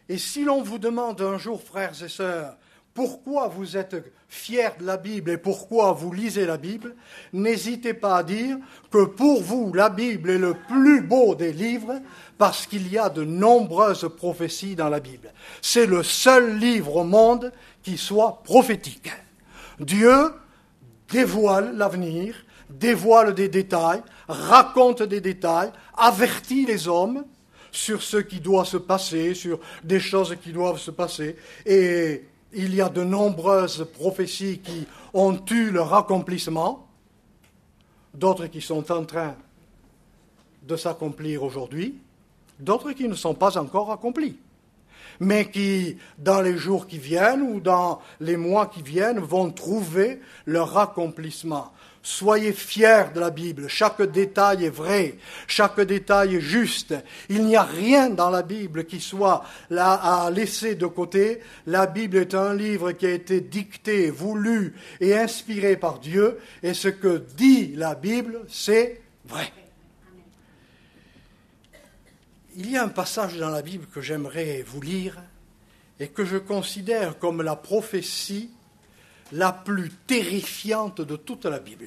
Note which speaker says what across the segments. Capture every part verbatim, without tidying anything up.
Speaker 1: Et si l'on vous demande un jour, frères et sœurs, pourquoi vous êtes fiers de la Bible et pourquoi vous lisez la Bible, n'hésitez pas à dire que pour vous, la Bible est le plus beau des livres parce qu'il y a de nombreuses prophéties dans la Bible. C'est le seul livre au monde qui soit prophétique. Dieu dévoile l'avenir, dévoile des détails, raconte des détails, avertit les hommes sur ce qui doit se passer, sur des choses qui doivent se passer. Et il y a de nombreuses prophéties qui ont eu leur accomplissement, d'autres qui sont en train de s'accomplir aujourd'hui, d'autres qui ne sont pas encore accomplies, mais qui, dans les jours qui viennent ou dans les mois qui viennent, vont trouver leur accomplissement. Soyez fiers de la Bible, chaque détail est vrai, chaque détail est juste. Il n'y a rien dans la Bible qui soit là à laisser de côté. La Bible est un livre qui a été dicté, voulu et inspiré par Dieu, et ce que dit la Bible, c'est vrai. Il y a un passage dans la Bible que j'aimerais vous lire et que je considère comme la prophétie la plus terrifiante de toute la Bible.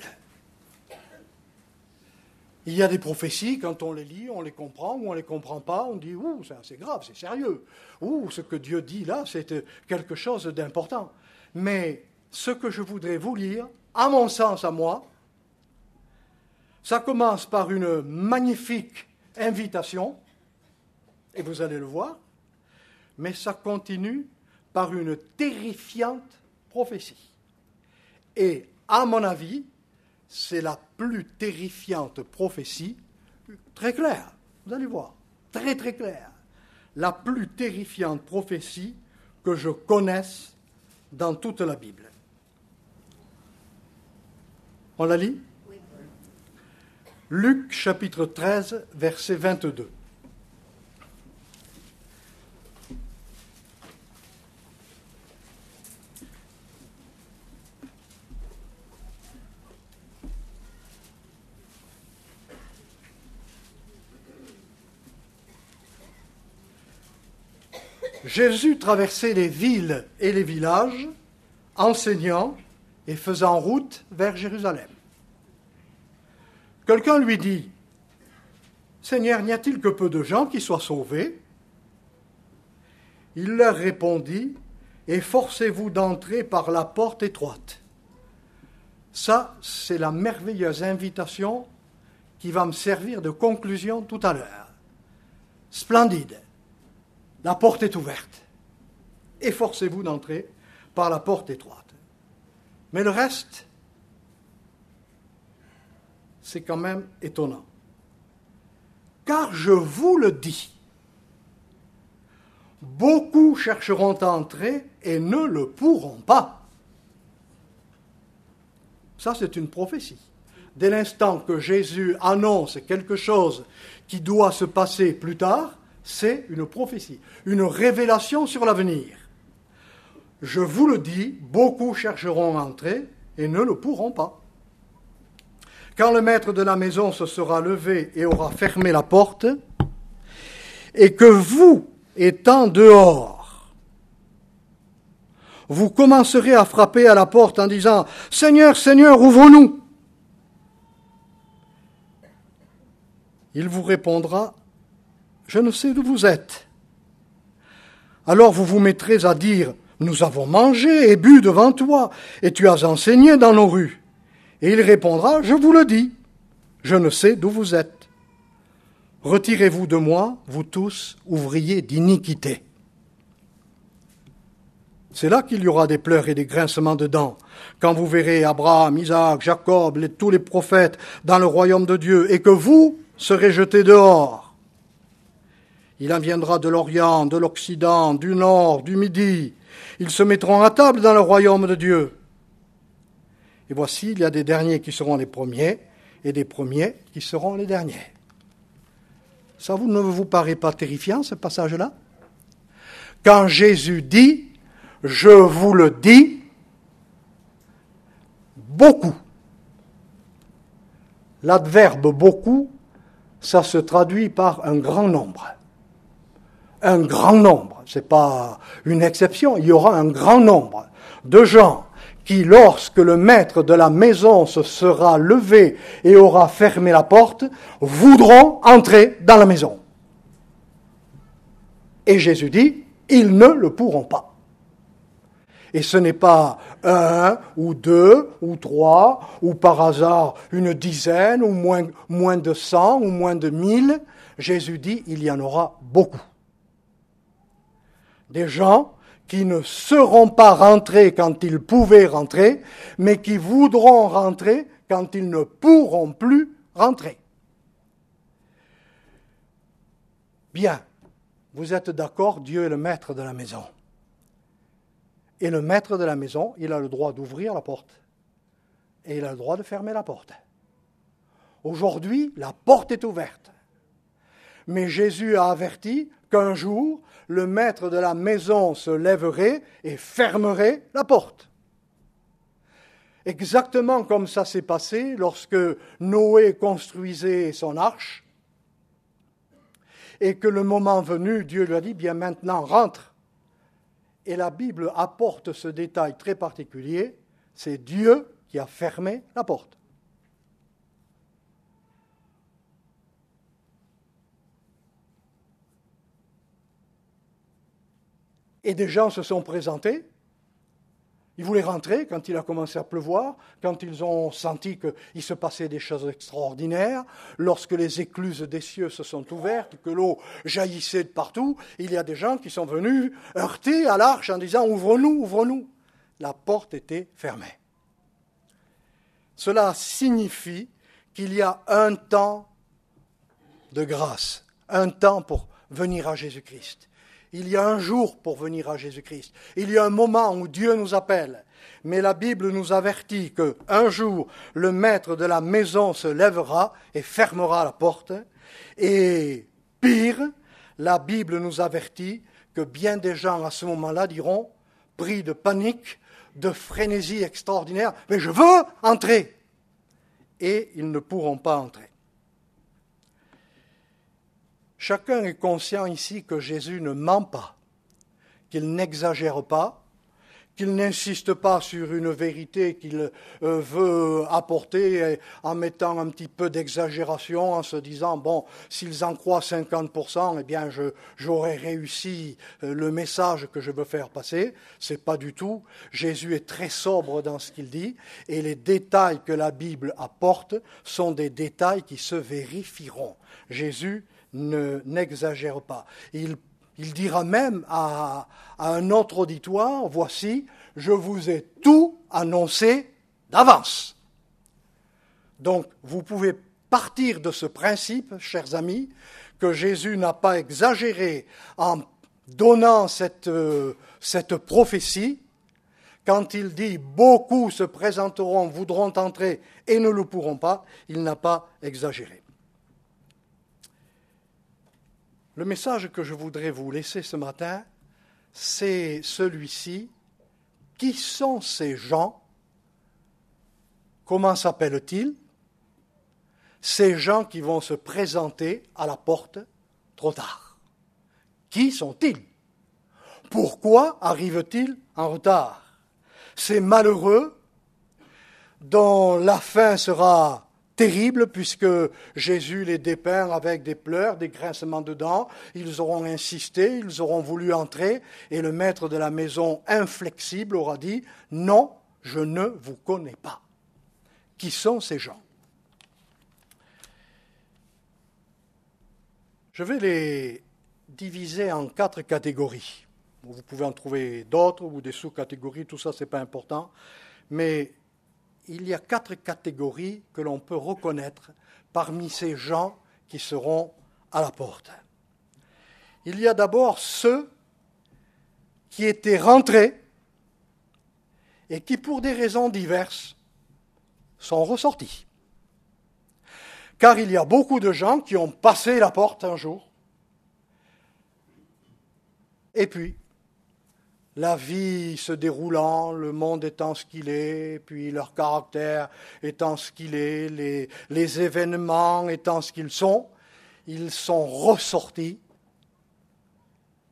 Speaker 1: Il y a des prophéties, quand on les lit, on les comprend ou on ne les comprend pas, on dit « Ouh, c'est grave, c'est sérieux. Ouh, ce que Dieu dit là, c'est quelque chose d'important. » Mais ce que je voudrais vous lire, à mon sens, à moi, ça commence par une magnifique invitation, et vous allez le voir, mais ça continue par une terrifiante prophétie. Et à mon avis, c'est la plus terrifiante prophétie, très claire, vous allez voir, très très claire, la plus terrifiante prophétie que je connaisse dans toute la Bible. On la lit ? Oui. Luc chapitre treize, verset vingt-deux. Jésus traversait les villes et les villages, enseignant et faisant route vers Jérusalem. Quelqu'un lui dit, « Seigneur, n'y a-t-il que peu de gens qui soient sauvés ?» Il leur répondit, « Efforcez-vous d'entrer par la porte étroite. » Ça, c'est la merveilleuse invitation qui va me servir de conclusion tout à l'heure. Splendide. La porte est ouverte. Efforcez-vous d'entrer par la porte étroite. Mais le reste, c'est quand même étonnant. Car je vous le dis, beaucoup chercheront à entrer et ne le pourront pas. Ça, c'est une prophétie. Dès l'instant que Jésus annonce quelque chose qui doit se passer plus tard, c'est une prophétie, une révélation sur l'avenir. Je vous le dis, beaucoup chercheront à entrer et ne le pourront pas. Quand le maître de la maison se sera levé et aura fermé la porte, et que vous, étant dehors, vous commencerez à frapper à la porte en disant « Seigneur, Seigneur, ouvre-nous !» Il vous répondra « Je ne sais d'où vous êtes. » Alors vous vous mettrez à dire « Nous avons mangé et bu devant toi, et tu as enseigné dans nos rues. » Et il répondra « Je vous le dis, je ne sais d'où vous êtes. Retirez-vous de moi, vous tous, ouvriers d'iniquité. » C'est là qu'il y aura des pleurs et des grincements de dents, quand vous verrez Abraham, Isaac, Jacob, les, tous les prophètes dans le royaume de Dieu, et que vous serez jetés dehors. Il en viendra de l'Orient, de l'Occident, du Nord, du Midi. Ils se mettront à table dans le royaume de Dieu. Et voici, il y a des derniers qui seront les premiers, et des premiers qui seront les derniers. Ça vous ne vous paraît pas terrifiant, ce passage-là ? Quand Jésus dit, « Je vous le dis », beaucoup. L'adverbe « beaucoup », ça se traduit par un grand nombre. un grand nombre, ce n'est pas une exception, il y aura un grand nombre de gens qui, lorsque le maître de la maison se sera levé et aura fermé la porte, voudront entrer dans la maison. Et Jésus dit, ils ne le pourront pas. Et ce n'est pas un, ou deux, ou trois, ou par hasard une dizaine, ou moins, moins de cent, ou moins de mille. Jésus dit, il y en aura beaucoup. Des gens qui ne seront pas rentrés quand ils pouvaient rentrer, mais qui voudront rentrer quand ils ne pourront plus rentrer. Bien, vous êtes d'accord, Dieu est le maître de la maison. Et le maître de la maison, il a le droit d'ouvrir la porte. Et il a le droit de fermer la porte. Aujourd'hui, la porte est ouverte. Mais Jésus a averti qu'un jour, le maître de la maison se lèverait et fermerait la porte. Exactement comme ça s'est passé lorsque Noé construisait son arche et que le moment venu, Dieu lui a dit, bien maintenant, rentre. Et la Bible apporte ce détail très particulier, c'est Dieu qui a fermé la porte. Et des gens se sont présentés, ils voulaient rentrer quand il a commencé à pleuvoir, quand ils ont senti qu'il se passait des choses extraordinaires, lorsque les écluses des cieux se sont ouvertes, que l'eau jaillissait de partout, il y a des gens qui sont venus heurter à l'arche en disant « Ouvre-nous, ouvre-nous ». La porte était fermée. Cela signifie qu'il y a un temps de grâce, un temps pour venir à Jésus-Christ. Il y a un jour pour venir à Jésus-Christ. Il y a un moment où Dieu nous appelle. Mais la Bible nous avertit qu'un jour, le maître de la maison se lèvera et fermera la porte. Et pire, la Bible nous avertit que bien des gens à ce moment-là diront, pris de panique, de frénésie extraordinaire, « Mais je veux entrer !» Et ils ne pourront pas entrer. Chacun est conscient ici que Jésus ne ment pas, qu'il n'exagère pas, qu'il n'insiste pas sur une vérité qu'il euh, veut apporter en mettant un petit peu d'exagération, en se disant, bon, s'ils en croient cinquante pour cent, eh bien, je, j'aurai réussi le message que je veux faire passer. C'est pas du tout. Jésus est très sobre dans ce qu'il dit, et les détails que la Bible apporte sont des détails qui se vérifieront. Jésus ne, n'exagère pas. Il, il dira même à, à un autre auditoire, voici, je vous ai tout annoncé d'avance. Donc, vous pouvez partir de ce principe, chers amis, que Jésus n'a pas exagéré en donnant cette, euh, cette prophétie. Quand il dit « beaucoup se présenteront, voudront entrer et ne le pourront pas », il n'a pas exagéré. Le message que je voudrais vous laisser ce matin, c'est celui-ci. Qui sont ces gens? Comment s'appellent-ils? Ces gens qui vont se présenter à la porte trop tard. Qui sont-ils? Pourquoi arrivent-ils en retard? Ces malheureux dont la fin sera terrible, puisque Jésus les dépeint avec des pleurs, des grincements de dents. Ils auront insisté, ils auront voulu entrer, et le maître de la maison, inflexible, aura dit « Non, je ne vous connais pas ». Qui sont ces gens? Je vais les diviser en quatre catégories. Vous pouvez en trouver d'autres ou des sous-catégories, tout ça, ce n'est pas important, mais il y a quatre catégories que l'on peut reconnaître parmi ces gens qui seront à la porte. Il y a d'abord ceux qui étaient rentrés et qui, pour des raisons diverses, sont ressortis. Car il y a beaucoup de gens qui ont passé la porte un jour, et puis, la vie se déroulant, le monde étant ce qu'il est, puis leur caractère étant ce qu'il est, les, les événements étant ce qu'ils sont, ils sont ressortis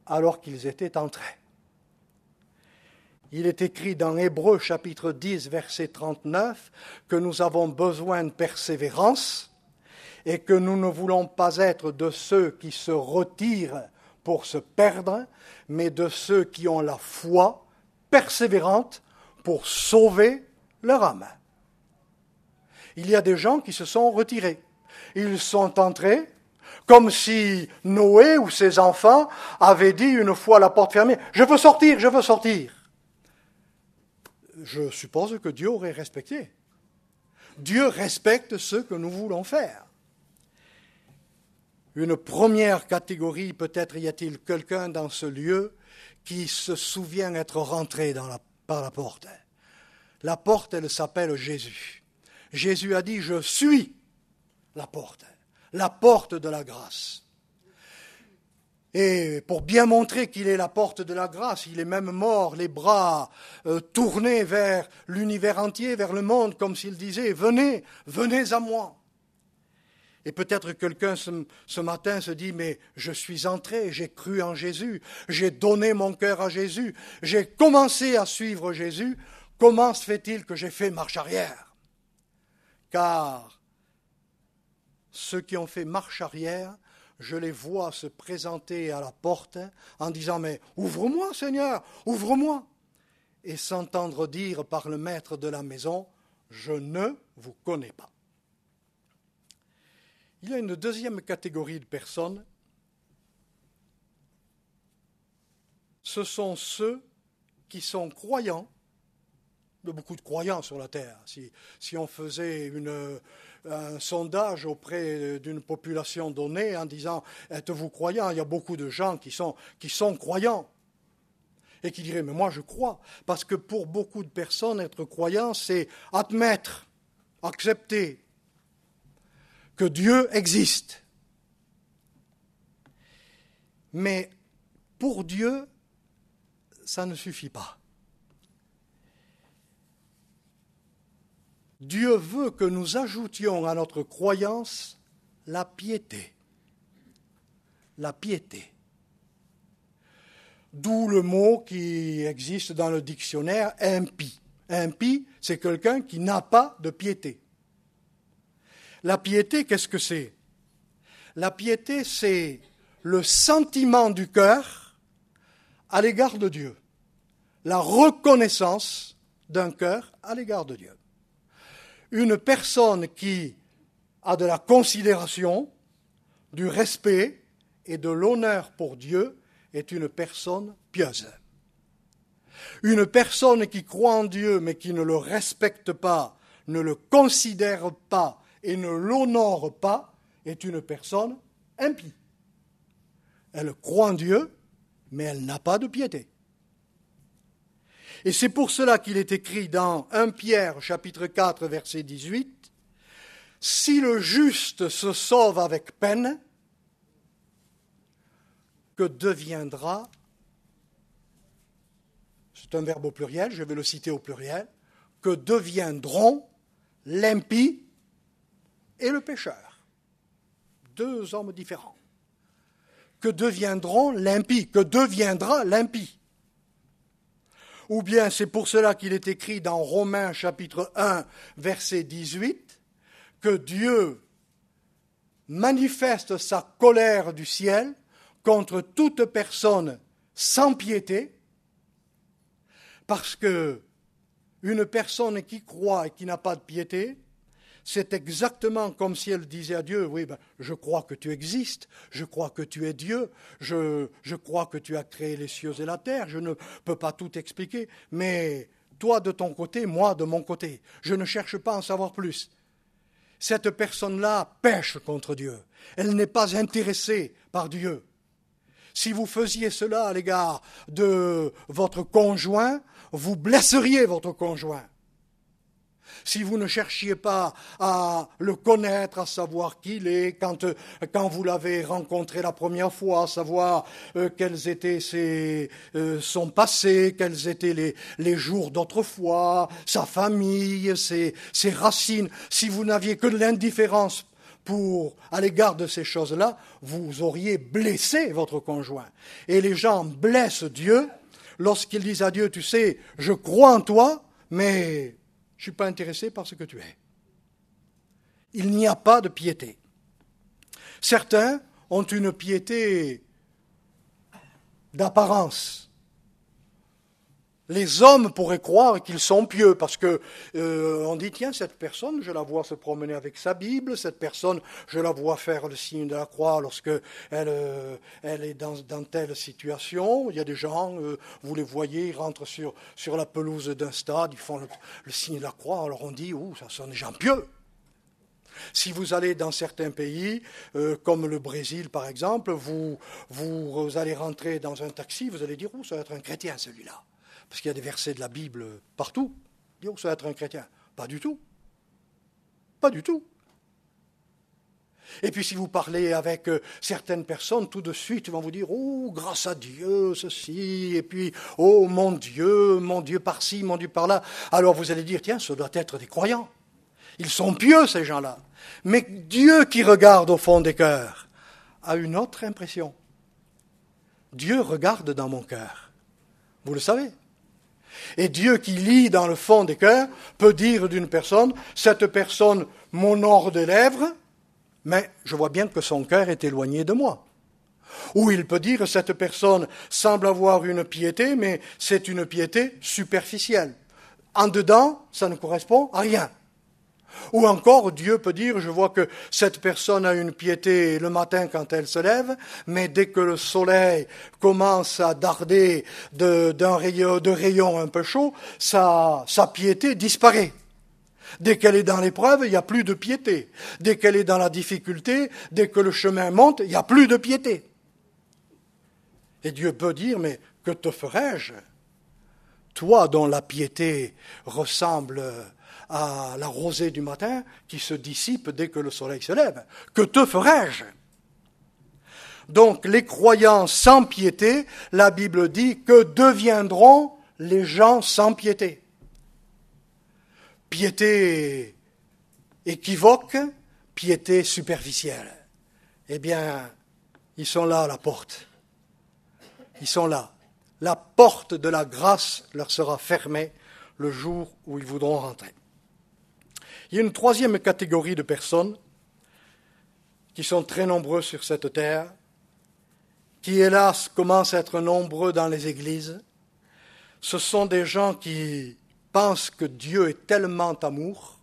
Speaker 1: alors qu'ils étaient entrés. Il est écrit dans Hébreux chapitre dix, verset trente-neuf, que nous avons besoin de persévérance et que nous ne voulons pas être de ceux qui se retirent pour se perdre, mais de ceux qui ont la foi persévérante pour sauver leur âme. Il y a des gens qui se sont retirés. Ils sont entrés comme si Noé ou ses enfants avaient dit une fois la porte fermée, « Je veux sortir, je veux sortir ». Je suppose que Dieu aurait respecté. Dieu respecte ce que nous voulons faire. Une première catégorie, peut-être y a-t-il quelqu'un dans ce lieu qui se souvient être rentré dans la, par la porte. La porte, elle s'appelle Jésus. Jésus a dit, je suis la porte, la porte de la grâce. Et pour bien montrer qu'il est la porte de la grâce, il est même mort, les bras euh, tournés vers l'univers entier, vers le monde, comme s'il disait, venez, venez à moi. Et peut-être quelqu'un ce, ce matin se dit, mais je suis entré, j'ai cru en Jésus, j'ai donné mon cœur à Jésus, j'ai commencé à suivre Jésus, comment se fait-il que j'ai fait marche arrière ? Car ceux qui ont fait marche arrière, je les vois se présenter à la porte en disant « Mais ouvre-moi, Seigneur, ouvre-moi » et s'entendre dire par le maître de la maison « Je ne vous connais pas ». Il y a une deuxième catégorie de personnes. Ce sont ceux qui sont croyants. Il y a beaucoup de croyants sur la terre. Si, si on faisait une, un sondage auprès d'une population donnée en disant « Êtes-vous croyants ?» il y a beaucoup de gens qui sont, qui sont croyants et qui diraient « Mais moi je crois ». Parce que pour beaucoup de personnes, être croyant, c'est admettre, accepter que Dieu existe. Mais pour Dieu, ça ne suffit pas. Dieu veut que nous ajoutions à notre croyance la piété. La piété. D'où le mot qui existe dans le dictionnaire, impie. Impie, c'est quelqu'un qui n'a pas de piété. La piété, qu'est-ce que c'est ? La piété, c'est le sentiment du cœur à l'égard de Dieu. La reconnaissance d'un cœur à l'égard de Dieu. Une personne qui a de la considération, du respect et de l'honneur pour Dieu est une personne pieuse. Une personne qui croit en Dieu mais qui ne le respecte pas, ne le considère pas et ne l'honore pas, est une personne impie. Elle croit en Dieu, mais elle n'a pas de piété. Et c'est pour cela qu'il est écrit dans Première Pierre, chapitre quatre, verset dix-huit, « Si le juste se sauve avec peine, que deviendra, c'est un verbe au pluriel, je vais le citer au pluriel, que deviendront l'impie et le pécheur. » Deux hommes différents. Que deviendront l'impie, que deviendra l'impie. Ou bien c'est pour cela qu'il est écrit dans Romains chapitre un, verset dix-huit, que Dieu manifeste sa colère du ciel contre toute personne sans piété, parce que une personne qui croit et qui n'a pas de piété, c'est exactement comme si elle disait à Dieu, oui, ben, je crois que tu existes, je crois que tu es Dieu, je, je crois que tu as créé les cieux et la terre, je ne peux pas tout expliquer, mais toi de ton côté, moi de mon côté, je ne cherche pas à en savoir plus. Cette personne-là pêche contre Dieu, elle n'est pas intéressée par Dieu. Si vous faisiez cela à l'égard de votre conjoint, vous blesseriez votre conjoint. Si vous ne cherchiez pas à le connaître, à savoir qui il est, quand, quand vous l'avez rencontré la première fois, à savoir euh, quels étaient ses, euh, son passé, quels étaient les, les jours d'autrefois, sa famille, ses, ses racines, si vous n'aviez que de l'indifférence pour, à l'égard de ces choses-là, vous auriez blessé votre conjoint. Et les gens blessent Dieu lorsqu'ils disent à Dieu, tu sais, je crois en toi, mais je ne suis pas intéressé par ce que tu es. Il n'y a pas de piété. Certains ont une piété d'apparence. Les hommes pourraient croire qu'ils sont pieux parce que euh, on dit tiens, cette personne, je la vois se promener avec sa Bible, cette personne, je la vois faire le signe de la croix lorsque elle, euh, elle est dans, dans telle situation. Il y a des gens, euh, vous les voyez, ils rentrent sur, sur la pelouse d'un stade, ils font le, le signe de la croix, alors on dit ouh, ça sont des gens pieux. Si vous allez dans certains pays, euh, comme le Brésil par exemple, vous, vous, vous allez rentrer dans un taxi, vous allez dire ouh, ça va être un chrétien celui-là. Parce qu'il y a des versets de la Bible partout. Dire oh, ça va être un chrétien. Pas du tout. Pas du tout. Et puis si vous parlez avec euh, certaines personnes, tout de suite, ils vont vous dire, oh, grâce à Dieu, ceci, et puis, oh, mon Dieu, mon Dieu par-ci, mon Dieu par-là. Alors vous allez dire, tiens, ce doit être des croyants. Ils sont pieux, ces gens-là. Mais Dieu qui regarde au fond des cœurs a une autre impression. Dieu regarde dans mon cœur. Vous le savez. Et Dieu qui lit dans le fond des cœurs peut dire d'une personne, cette personne m'honore des lèvres, mais je vois bien que son cœur est éloigné de moi. Ou il peut dire, cette personne semble avoir une piété, mais c'est une piété superficielle. En dedans, ça ne correspond à rien. Ou encore, Dieu peut dire, je vois que cette personne a une piété le matin quand elle se lève, mais dès que le soleil commence à darder de, d'un rayon, de rayons un peu chauds, sa, sa piété disparaît. Dès qu'elle est dans l'épreuve, il n'y a plus de piété. Dès qu'elle est dans la difficulté, dès que le chemin monte, il n'y a plus de piété. Et Dieu peut dire, mais que te ferai-je? Toi dont la piété ressemble à la rosée du matin qui se dissipe dès que le soleil se lève. Que te ferai-je? Donc les croyants sans piété, la Bible dit, que deviendront les gens sans piété? Piété équivoque, piété superficielle. Eh bien, ils sont là à la porte. Ils sont là. La porte de la grâce leur sera fermée le jour où ils voudront rentrer. Il y a une troisième catégorie de personnes qui sont très nombreux sur cette terre, qui hélas commencent à être nombreux dans les églises. Ce sont des gens qui pensent que Dieu est tellement amour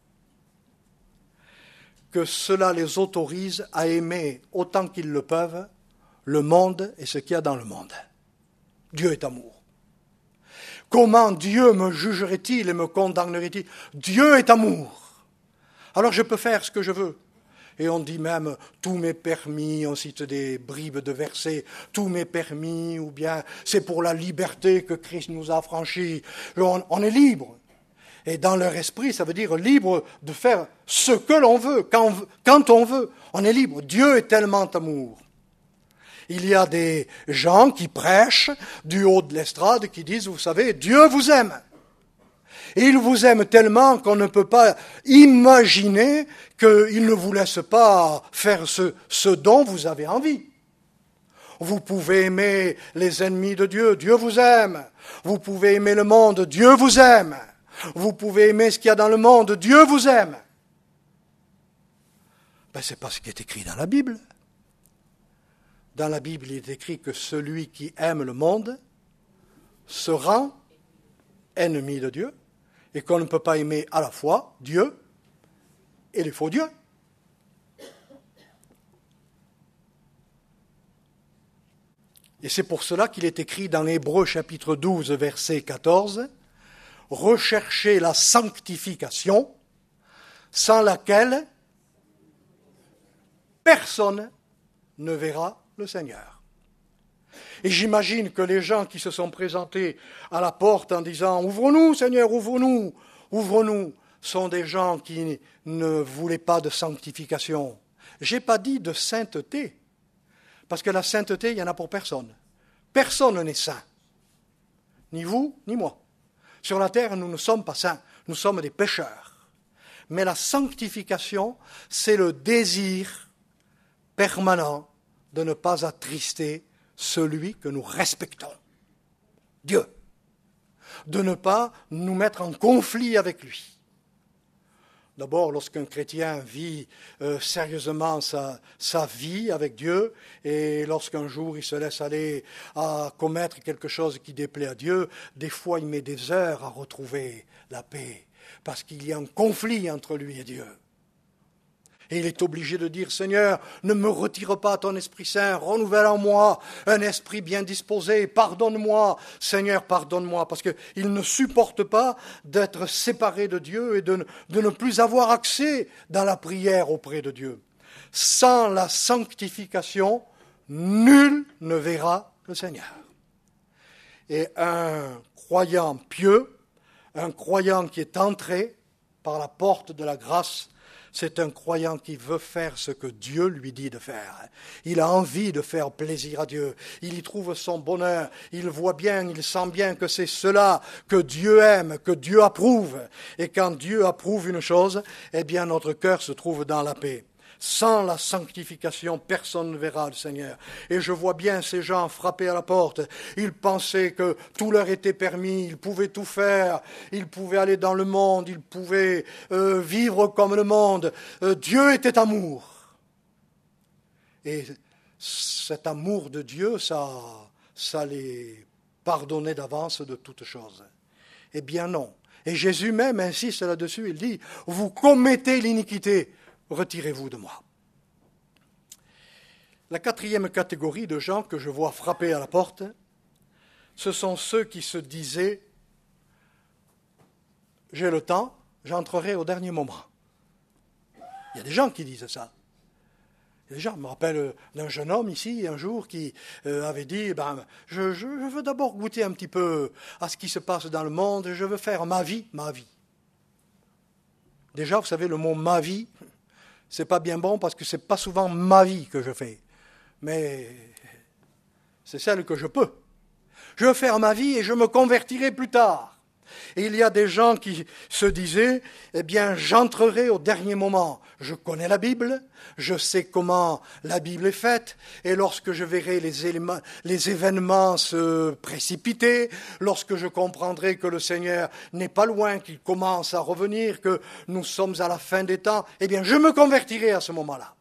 Speaker 1: que cela les autorise à aimer autant qu'ils le peuvent le monde et ce qu'il y a dans le monde. Dieu est amour. Comment Dieu me jugerait-il et me condamnerait-il? Dieu est amour. Alors je peux faire ce que je veux. Et on dit même, tous mes permis, on cite des bribes de versets, tous mes permis, ou bien c'est pour la liberté que Christ nous a affranchis. On, on est libre. Et dans leur esprit, ça veut dire libre de faire ce que l'on veut, quand, quand on veut. On est libre. Dieu est tellement amour. Il y a des gens qui prêchent du haut de l'estrade, qui disent, vous savez, Dieu vous aime. Et il vous aime tellement qu'on ne peut pas imaginer qu'il ne vous laisse pas faire ce, ce dont vous avez envie. Vous pouvez aimer les ennemis de Dieu, Dieu vous aime. Vous pouvez aimer le monde, Dieu vous aime. Vous pouvez aimer ce qu'il y a dans le monde, Dieu vous aime. Ben, c'est pas ce qui est écrit dans la Bible. Dans la Bible, il est écrit que celui qui aime le monde se rend ennemi de Dieu. Et qu'on ne peut pas aimer à la fois Dieu et les faux dieux. Et c'est pour cela qu'il est écrit dans Hébreux chapitre douze, verset quatorze, « Recherchez la sanctification, sans laquelle personne ne verra le Seigneur. » Et j'imagine que les gens qui se sont présentés à la porte en disant « Ouvre-nous, Seigneur, ouvre-nous, ouvre-nous », sont des gens qui ne voulaient pas de sanctification. Je n'ai pas dit de sainteté, parce que la sainteté, il n'y en a pour personne. Personne n'est saint, ni vous, ni moi. Sur la terre, nous ne sommes pas saints, nous sommes des pécheurs. Mais la sanctification, c'est le désir permanent de ne pas attrister celui que nous respectons, Dieu. De ne pas nous mettre en conflit avec lui. D'abord, lorsqu'un chrétien vit euh, sérieusement sa, sa vie avec Dieu, et lorsqu'un jour il se laisse aller à commettre quelque chose qui déplaît à Dieu, des fois il met des heures à retrouver la paix, parce qu'il y a un conflit entre lui et Dieu. Et il est obligé de dire, Seigneur, ne me retire pas ton Esprit Saint, renouvelle en moi un esprit bien disposé, pardonne-moi, Seigneur, pardonne-moi, parce qu'il ne supporte pas d'être séparé de Dieu et de ne, de ne plus avoir accès dans la prière auprès de Dieu. Sans la sanctification, nul ne verra le Seigneur. Et un croyant pieux, un croyant qui est entré par la porte de la grâce, c'est un croyant qui veut faire ce que Dieu lui dit de faire. Il a envie de faire plaisir à Dieu. Il y trouve son bonheur. Il voit bien, il sent bien que c'est cela que Dieu aime, que Dieu approuve. Et quand Dieu approuve une chose, eh bien notre cœur se trouve dans la paix. Sans la sanctification, personne ne verra le Seigneur. Et je vois bien ces gens frapper à la porte. Ils pensaient que tout leur était permis, ils pouvaient tout faire, ils pouvaient aller dans le monde, ils pouvaient euh, vivre comme le monde. Euh, Dieu était amour. Et cet amour de Dieu, ça, ça les pardonnait d'avance de toutes choses. Eh bien non. Et Jésus même insiste là-dessus, il dit, vous commettez l'iniquité. Retirez-vous de moi. La quatrième catégorie de gens que je vois frapper à la porte, ce sont ceux qui se disaient « j'ai le temps, j'entrerai au dernier moment ». Il y a des gens qui disent ça. Il y a des gens, je me rappelle d'un jeune homme ici, un jour, qui euh, avait dit ben, je, je, je veux d'abord goûter un petit peu à ce qui se passe dans le monde, je veux faire ma vie, ma vie. Déjà, vous savez, le mot « ma vie », c'est pas bien bon parce que c'est pas souvent ma vie que je fais, mais c'est celle que je peux. Je veux faire ma vie et je me convertirai plus tard. Et il y a des gens qui se disaient, eh bien, j'entrerai au dernier moment. Je connais la Bible, je sais comment la Bible est faite, et lorsque je verrai les, éléments, les événements se précipiter, lorsque je comprendrai que le Seigneur n'est pas loin, qu'il commence à revenir, que nous sommes à la fin des temps, eh bien, je me convertirai à ce moment-là.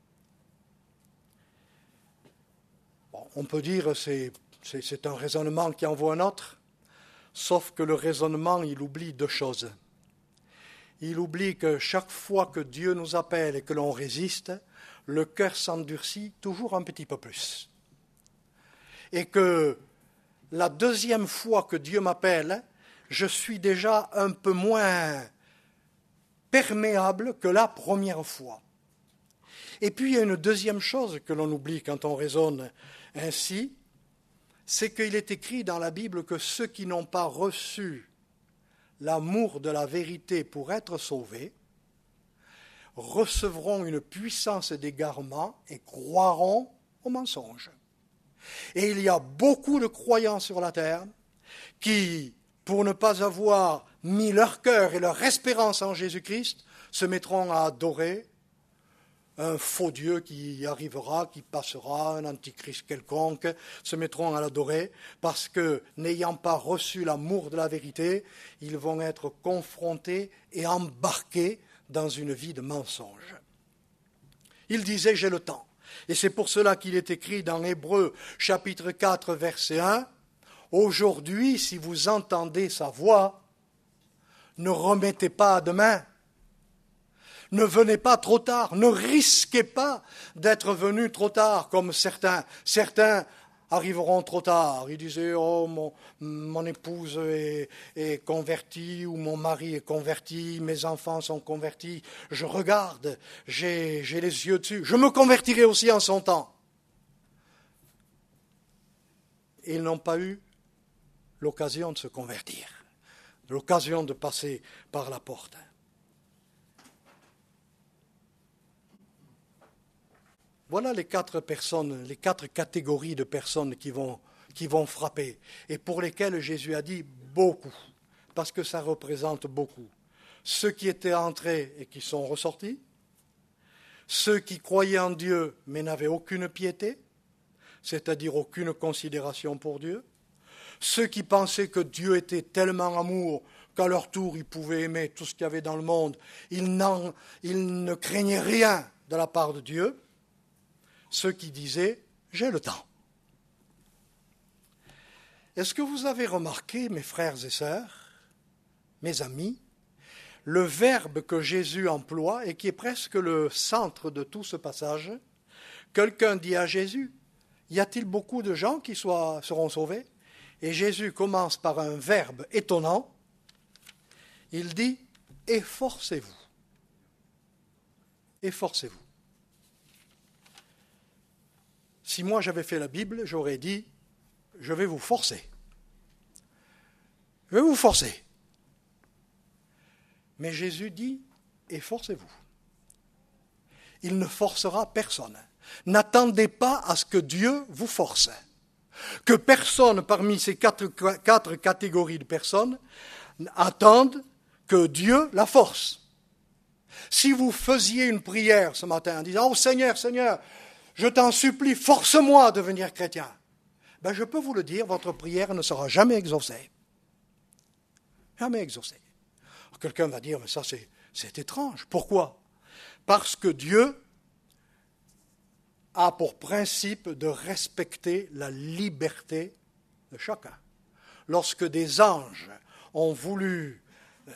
Speaker 1: Bon, on peut dire c'est c'est, c'est un raisonnement qui envoie un autre. Sauf que le raisonnement, il oublie deux choses. Il oublie que chaque fois que Dieu nous appelle et que l'on résiste, le cœur s'endurcit toujours un petit peu plus. Et que la deuxième fois que Dieu m'appelle, je suis déjà un peu moins perméable que la première fois. Et puis il y a une deuxième chose que l'on oublie quand on raisonne ainsi, c'est qu'il est écrit dans la Bible que ceux qui n'ont pas reçu l'amour de la vérité pour être sauvés recevront une puissance d'égarement et croiront au mensonge. Et il y a beaucoup de croyants sur la terre qui, pour ne pas avoir mis leur cœur et leur espérance en Jésus-Christ, se mettront à adorer un faux Dieu qui arrivera, qui passera, un antichrist quelconque, se mettront à l'adorer, parce que, n'ayant pas reçu l'amour de la vérité, ils vont être confrontés et embarqués dans une vie de mensonge. Il disait, j'ai le temps. Et c'est pour cela qu'il est écrit dans Hébreux, chapitre quatre, verset un, « Aujourd'hui, si vous entendez sa voix, ne remettez pas à demain. » Ne venez pas trop tard, ne risquez pas d'être venus trop tard, comme certains. Certains arriveront trop tard. Ils disaient, oh, mon, mon épouse est, est convertie, ou mon mari est converti, mes enfants sont convertis. Je regarde, j'ai, j'ai les yeux dessus. Je me convertirai aussi en son temps. Ils n'ont pas eu l'occasion de se convertir, l'occasion de passer par la porte. Voilà les quatre personnes, les quatre catégories de personnes qui vont, qui vont frapper et pour lesquelles Jésus a dit beaucoup, parce que ça représente beaucoup. ceux qui étaient entrés et qui sont ressortis, ceux qui croyaient en Dieu mais n'avaient aucune piété, c'est-à-dire aucune considération pour Dieu, ceux qui pensaient que Dieu était tellement amour qu'à leur tour ils pouvaient aimer tout ce qu'il y avait dans le monde, ils, n'en, ils ne craignaient rien de la part de Dieu, ceux qui disaient « j'ai le temps ». Est-ce que vous avez remarqué, mes frères et sœurs, mes amis, le verbe que Jésus emploie et qui est presque le centre de tout ce passage? Quelqu'un dit à Jésus, y a-t-il beaucoup de gens qui soient, seront sauvés? Et Jésus commence par un verbe étonnant. Il dit, efforcez-vous. Efforcez-vous. Si moi j'avais fait la Bible, j'aurais dit, je vais vous forcer. Je vais vous forcer. Mais Jésus dit, efforcez-vous. Il ne forcera personne. N'attendez pas à ce que Dieu vous force. Que personne parmi ces quatre, quatre catégories de personnes attende que Dieu la force. Si vous faisiez une prière ce matin en disant « Oh Seigneur, Seigneur, je t'en supplie, force-moi à devenir chrétien », ben je peux vous le dire, votre prière ne sera jamais exaucée. Jamais exaucée. Quelqu'un va dire « Mais ça, c'est, c'est étrange. » Pourquoi? Parce que Dieu a pour principe de respecter la liberté de chacun. Lorsque des anges ont voulu euh,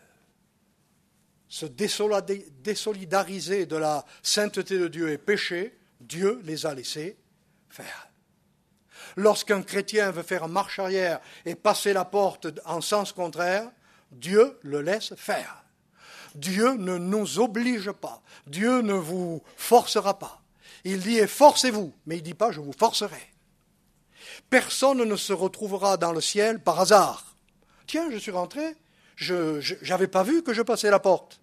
Speaker 1: se désolidariser de la sainteté de Dieu et pécher, Dieu les a laissés faire. Lorsqu'un chrétien veut faire marche arrière et passer la porte en sens contraire, Dieu le laisse faire. Dieu ne nous oblige pas. Dieu ne vous forcera pas. Il dit « efforcez-vous », mais il ne dit pas « je vous forcerai ». Personne ne se retrouvera dans le ciel par hasard. Tiens, je suis rentré, je n'avais pas vu que je passais la porte.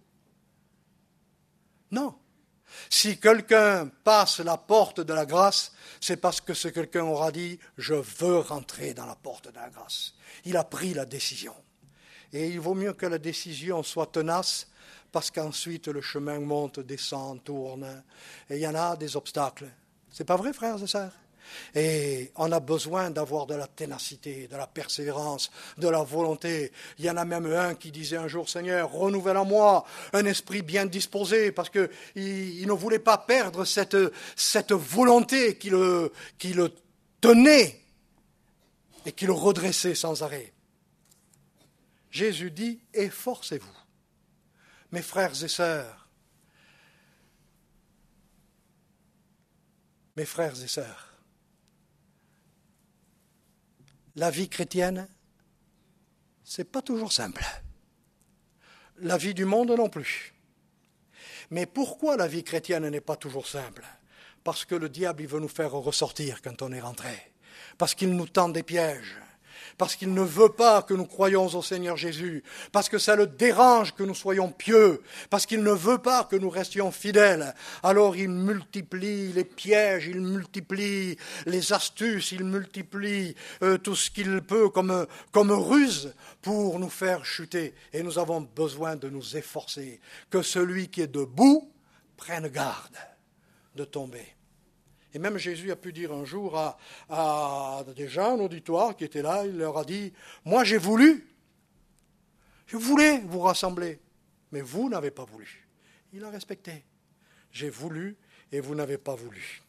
Speaker 1: Non. Si quelqu'un passe la porte de la grâce, c'est parce que ce quelqu'un aura dit « je veux rentrer dans la porte de la grâce ». Il a pris la décision. Et il vaut mieux que la décision soit tenace, parce qu'ensuite le chemin monte, descend, tourne, et il y en a des obstacles. C'est pas vrai, frères et sœurs? Et on a besoin d'avoir de la ténacité, de la persévérance, de la volonté. Il y en a même un qui disait un jour, Seigneur, renouvelle en moi un esprit bien disposé, parce qu'il il ne voulait pas perdre cette, cette volonté qui le, qui le tenait et qui le redressait sans arrêt. Jésus dit, efforcez-vous. Mes frères et sœurs, mes frères et sœurs, la vie chrétienne, c'est pas toujours simple. La vie du monde non plus. Mais pourquoi la vie chrétienne n'est pas toujours simple? Parce que le diable, il veut nous faire ressortir quand on est rentré. Parce qu'il nous tend des pièges. Parce qu'il ne veut pas que nous croyions au Seigneur Jésus, parce que ça le dérange que nous soyons pieux, parce qu'il ne veut pas que nous restions fidèles. Alors il multiplie les pièges, il multiplie les astuces, il multiplie euh, tout ce qu'il peut comme, comme ruse pour nous faire chuter. Et nous avons besoin de nous efforcer, que celui qui est debout prenne garde de tomber. Et même Jésus a pu dire un jour à, à des gens, un auditoire qui étaient là, il leur a dit, moi j'ai voulu, je voulais vous rassembler, mais vous n'avez pas voulu. Il a respecté. J'ai voulu et vous n'avez pas voulu.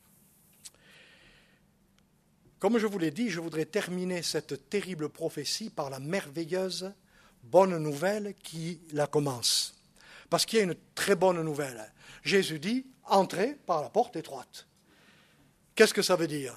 Speaker 1: Comme je vous l'ai dit, je voudrais terminer cette terrible prophétie par la merveilleuse bonne nouvelle qui la commence. Parce qu'il y a une très bonne nouvelle. Jésus dit, entrez par la porte étroite. Qu'est-ce que ça veut dire?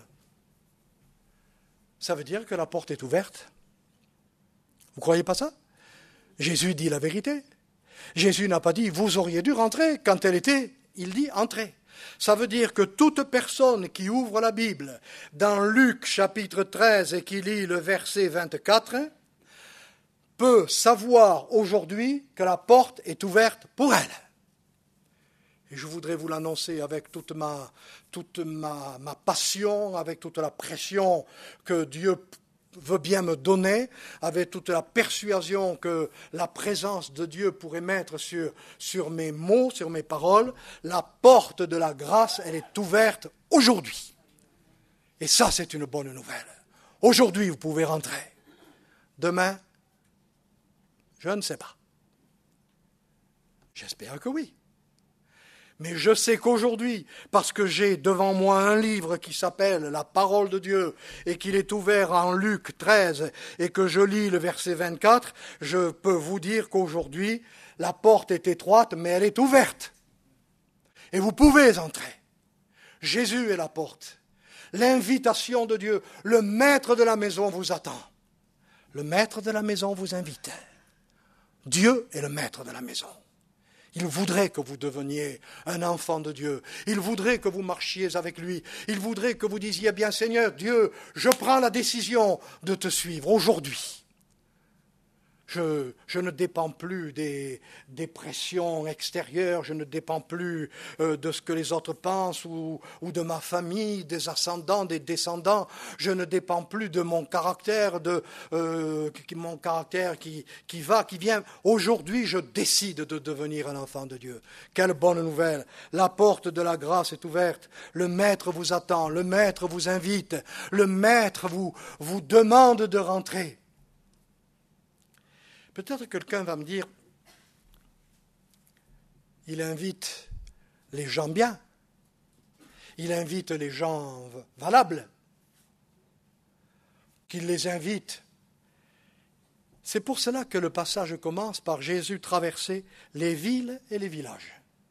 Speaker 1: Ça veut dire que la porte est ouverte. Vous ne croyez pas ça? Jésus dit la vérité. Jésus n'a pas dit « vous auriez dû rentrer » quand elle était, il dit « entrez ». Ça veut dire que toute personne qui ouvre la Bible dans Luc chapitre treize et qui lit le verset vingt-quatre peut savoir aujourd'hui que la porte est ouverte pour elle. Et je voudrais vous l'annoncer avec toute ma, toute ma, ma passion, avec toute la pression que Dieu veux bien me donner, avec toute la persuasion que la présence de Dieu pourrait mettre sur, sur mes mots, sur mes paroles, la porte de la grâce, elle est ouverte aujourd'hui. Et ça, c'est une bonne nouvelle. Aujourd'hui, vous pouvez rentrer. Demain, je ne sais pas. J'espère que oui. Mais je sais qu'aujourd'hui, parce que j'ai devant moi un livre qui s'appelle La parole de Dieu et qu'il est ouvert en Luc treize et que je lis le verset vingt-quatre, je peux vous dire qu'aujourd'hui, la porte est étroite, mais elle est ouverte. Et vous pouvez entrer. Jésus est la porte. L'invitation de Dieu, le maître de la maison vous attend. Le maître de la maison vous invite. Dieu est le maître de la maison. Il voudrait que vous deveniez un enfant de Dieu. Il voudrait que vous marchiez avec lui. Il voudrait que vous disiez, bien Seigneur, Dieu, je prends la décision de te suivre aujourd'hui. Je, je ne dépends plus des, des pressions extérieures, je ne dépends plus euh, de ce que les autres pensent ou, ou de ma famille, des ascendants, des descendants. Je ne dépends plus de mon caractère, de euh, mon caractère qui, qui va, qui vient. Aujourd'hui, je décide de devenir un enfant de Dieu. Quelle bonne nouvelle! La porte de la grâce est ouverte. Le Maître vous attend, le Maître vous invite, le Maître vous, vous demande de rentrer. Peut-être que quelqu'un va me dire, il invite les gens bien, il invite les gens valables, qu'il les invite. C'est pour cela que le passage commence par Jésus traverser les villes et les villages.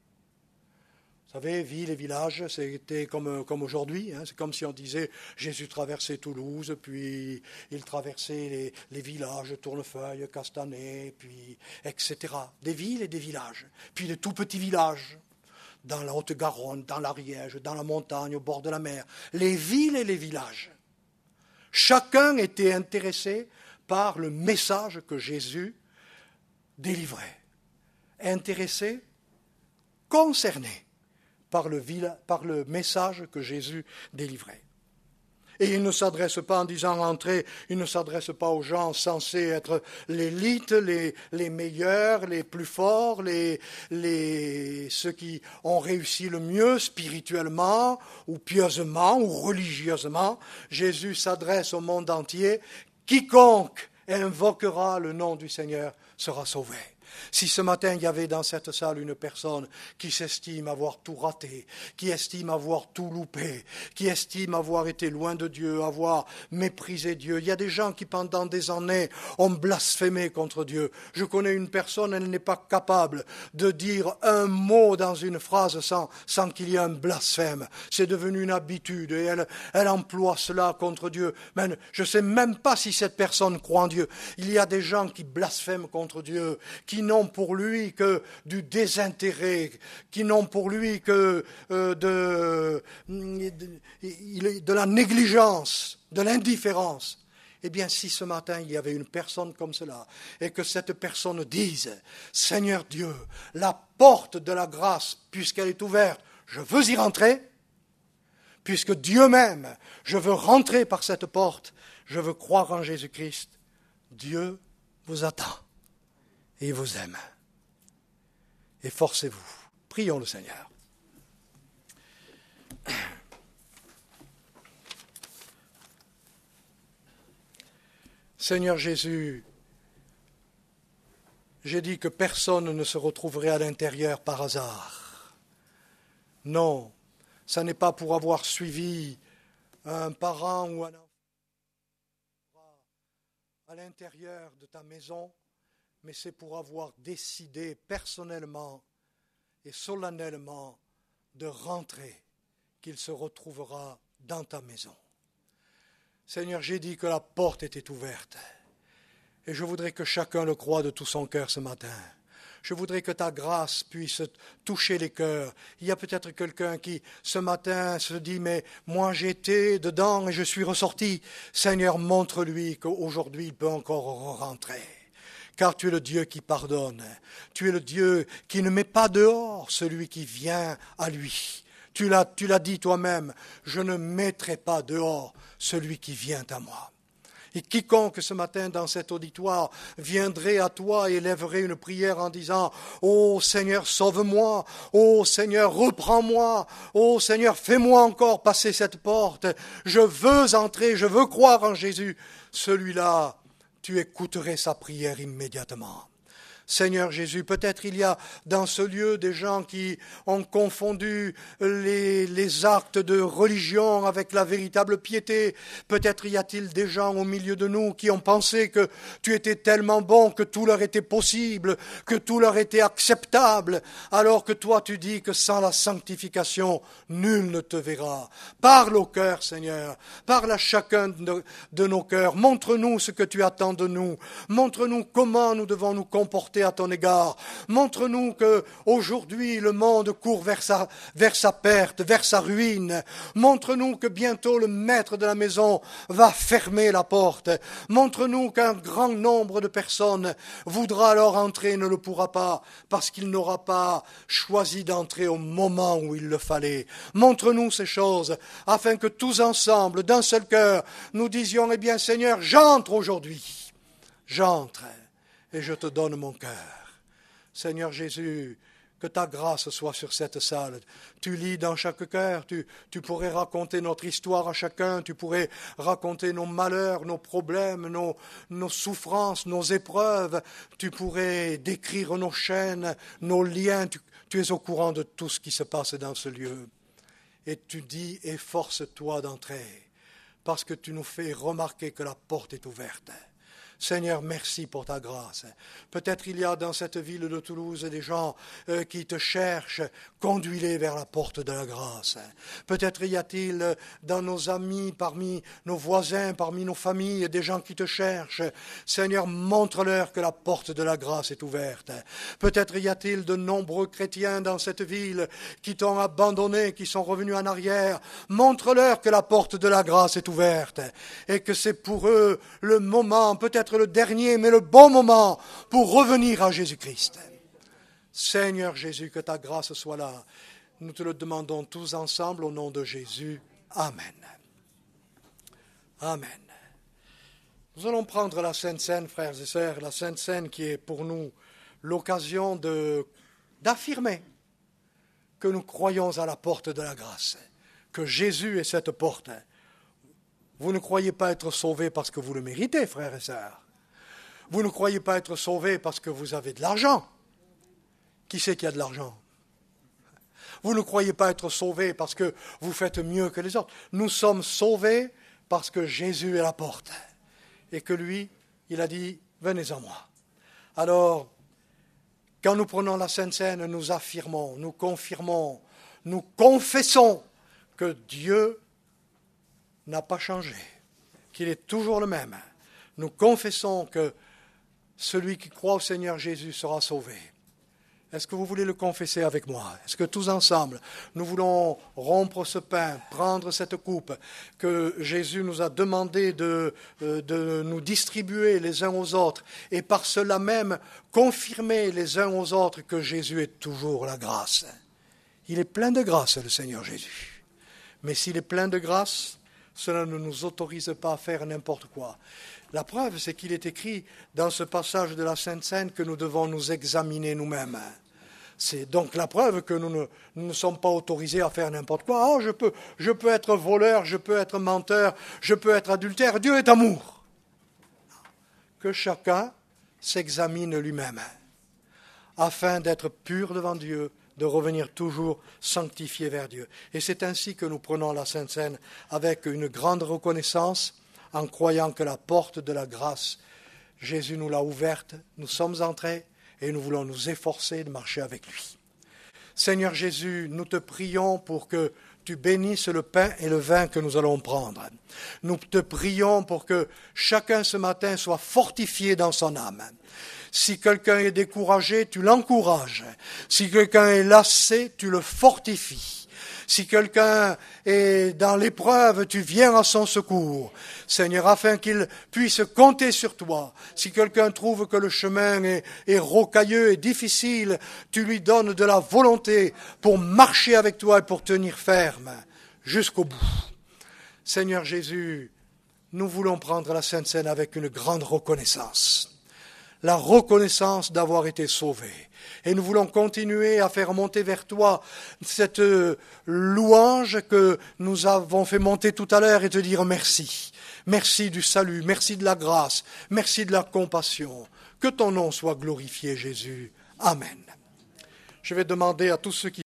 Speaker 1: Vous savez, villes et villages, c'était comme, comme aujourd'hui. Hein, c'est comme si on disait Jésus traversait Toulouse, puis il traversait les, les villages, Tournefeuille, Castanet, puis et cetera. Des villes et des villages. Puis de tout petits villages, dans la Haute-Garonne, dans l'Ariège, dans la montagne, au bord de la mer. Les villes et les villages. Chacun était intéressé par le message que Jésus délivrait. Intéressé, concerné. Par le, par le message que Jésus délivrait. Et il ne s'adresse pas en disant entrez, il ne s'adresse pas aux gens censés être l'élite, les, les meilleurs, les plus forts, les, les, ceux qui ont réussi le mieux spirituellement ou pieusement ou religieusement. Jésus s'adresse au monde entier. Quiconque invoquera le nom du Seigneur sera sauvé. Si ce matin il y avait dans cette salle une personne qui s'estime avoir tout raté, qui estime avoir tout loupé, qui estime avoir été loin de Dieu, avoir méprisé Dieu, il y a des gens qui pendant des années ont blasphémé contre Dieu. Je connais une personne, elle n'est pas capable de dire un mot dans une phrase sans, sans qu'il y ait un blasphème. C'est devenu une habitude et elle, elle emploie cela contre Dieu. Mais je ne sais même pas si cette personne croit en Dieu. Il y a des gens qui blasphèment contre Dieu, qui n'ont pour lui que du désintérêt, qui n'ont pour lui que euh, de, de, de la négligence, de l'indifférence. Eh bien, si ce matin il y avait une personne comme cela, et que cette personne dise, Seigneur Dieu, la porte de la grâce, puisqu'elle est ouverte, je veux y rentrer, puisque Dieu m'aime, je veux rentrer par cette porte, je veux croire en Jésus-Christ, Dieu vous attend. Et il vous aime. Et forcez-vous. Prions le Seigneur. Seigneur Jésus, j'ai dit que personne ne se retrouverait à l'intérieur par hasard. Non, ça n'est pas pour avoir suivi un parent ou un enfant à l'intérieur de ta maison, mais c'est pour avoir décidé personnellement et solennellement de rentrer qu'il se retrouvera dans ta maison. Seigneur, j'ai dit que la porte était ouverte et je voudrais que chacun le croie de tout son cœur ce matin. Je voudrais que ta grâce puisse toucher les cœurs. Il y a peut-être quelqu'un qui, ce matin, se dit, mais moi j'étais dedans et je suis ressorti. Seigneur, montre-lui qu'aujourd'hui il peut encore rentrer. Car tu es le Dieu qui pardonne. Tu es le Dieu qui ne met pas dehors celui qui vient à lui. Tu l'as, tu l'as dit toi-même, je ne mettrai pas dehors celui qui vient à moi. Et quiconque ce matin dans cet auditoire viendrait à toi et élèverait une prière en disant « Ô Seigneur, sauve-moi, ô Seigneur, reprends-moi, ô Seigneur, fais-moi encore passer cette porte, je veux entrer, je veux croire en Jésus », celui-là, tu écouterais sa prière immédiatement. Seigneur Jésus, peut-être il y a dans ce lieu des gens qui ont confondu les, les actes de religion avec la véritable piété. Peut-être y a-t-il des gens au milieu de nous qui ont pensé que tu étais tellement bon, que tout leur était possible, que tout leur était acceptable, alors que toi tu dis que sans la sanctification, nul ne te verra. Parle au cœur, Seigneur, parle à chacun de, de nos cœurs. Montre-nous ce que tu attends de nous. Montre-nous comment nous devons nous comporter à ton égard. Montre-nous que aujourd'hui le monde court vers sa, vers sa perte, vers sa ruine. Montre-nous que bientôt le maître de la maison va fermer la porte. Montre-nous qu'un grand nombre de personnes voudra alors entrer et ne le pourra pas parce qu'il n'aura pas choisi d'entrer au moment où il le fallait. Montre-nous ces choses afin que tous ensemble, d'un seul cœur, nous disions, eh bien Seigneur, j'entre aujourd'hui. J'entre. Et je te donne mon cœur. Seigneur Jésus, que ta grâce soit sur cette salle. Tu lis dans chaque cœur, tu, tu pourrais raconter notre histoire à chacun, tu pourrais raconter nos malheurs, nos problèmes, nos, nos souffrances, nos épreuves. Tu pourrais décrire nos chaînes, nos liens. Tu, tu es au courant de tout ce qui se passe dans ce lieu. Et tu dis, efforce-toi d'entrer, parce que tu nous fais remarquer que la porte est ouverte. Seigneur, merci pour ta grâce. Peut-être il y a dans cette ville de Toulouse des gens euh, qui te cherchent, conduis-les vers la porte de la grâce. Peut-être y a-t-il dans nos amis, parmi nos voisins, parmi nos familles, des gens qui te cherchent. Seigneur, montre-leur que la porte de la grâce est ouverte. Peut-être y a-t-il de nombreux chrétiens dans cette ville qui t'ont abandonné, qui sont revenus en arrière. Montre-leur que la porte de la grâce est ouverte et que c'est pour eux le moment, peut-être le dernier, mais le bon moment pour revenir à Jésus-Christ. Seigneur Jésus, que ta grâce soit là. Nous te le demandons tous ensemble au nom de Jésus. Amen. Amen. Nous allons prendre la Sainte Seine, frères et sœurs, la Sainte Seine qui est pour nous l'occasion de, d'affirmer que nous croyons à la porte de la grâce, que Jésus est cette porte. Vous ne croyez pas être sauvés parce que vous le méritez, frères et sœurs. Vous ne croyez pas être sauvés parce que vous avez de l'argent. Qui c'est qui a de l'argent? Vous ne croyez pas être sauvés parce que vous faites mieux que les autres. Nous sommes sauvés parce que Jésus est la porte. Et que lui, il a dit, venez en moi. Alors, quand nous prenons la Sainte Seine, nous affirmons, nous confirmons, nous confessons que Dieu n'a pas changé, qu'il est toujours le même. Nous confessons que celui qui croit au Seigneur Jésus sera sauvé. Est-ce que vous voulez le confesser avec moi? Est-ce que tous ensemble, nous voulons rompre ce pain, prendre cette coupe que Jésus nous a demandé de, de nous distribuer les uns aux autres et par cela même confirmer les uns aux autres que Jésus est toujours la grâce. Il est plein de grâce, le Seigneur Jésus. Mais s'il est plein de grâce, cela ne nous autorise pas à faire n'importe quoi. La preuve, c'est qu'il est écrit dans ce passage de la Sainte Seine que nous devons nous examiner nous-mêmes. C'est donc la preuve que nous ne, nous ne sommes pas autorisés à faire n'importe quoi. Oh, je peux, je peux être voleur, je peux être menteur, je peux être adultère. Dieu est amour. Que chacun s'examine lui-même afin d'être pur devant Dieu, de revenir toujours sanctifié vers Dieu. Et c'est ainsi que nous prenons la Sainte Seine avec une grande reconnaissance en croyant que la porte de la grâce, Jésus nous l'a ouverte, nous sommes entrés et nous voulons nous efforcer de marcher avec lui. Seigneur Jésus, nous te prions pour que tu bénisses le pain et le vin que nous allons prendre. Nous te prions pour que chacun ce matin soit fortifié dans son âme. Si quelqu'un est découragé, tu l'encourages. Si quelqu'un est lassé, tu le fortifies. Si quelqu'un est dans l'épreuve, tu viens à son secours, Seigneur, afin qu'il puisse compter sur toi. Si quelqu'un trouve que le chemin est, est rocailleux et difficile, tu lui donnes de la volonté pour marcher avec toi et pour tenir ferme jusqu'au bout. Seigneur Jésus, nous voulons prendre la Sainte Seine avec une grande reconnaissance. La reconnaissance d'avoir été sauvés. Et nous voulons continuer à faire monter vers toi cette louange que nous avons fait monter tout à l'heure et te dire merci. Merci du salut, merci de la grâce, merci de la compassion. Que ton nom soit glorifié, Jésus. Amen. Je vais demander à tous ceux qui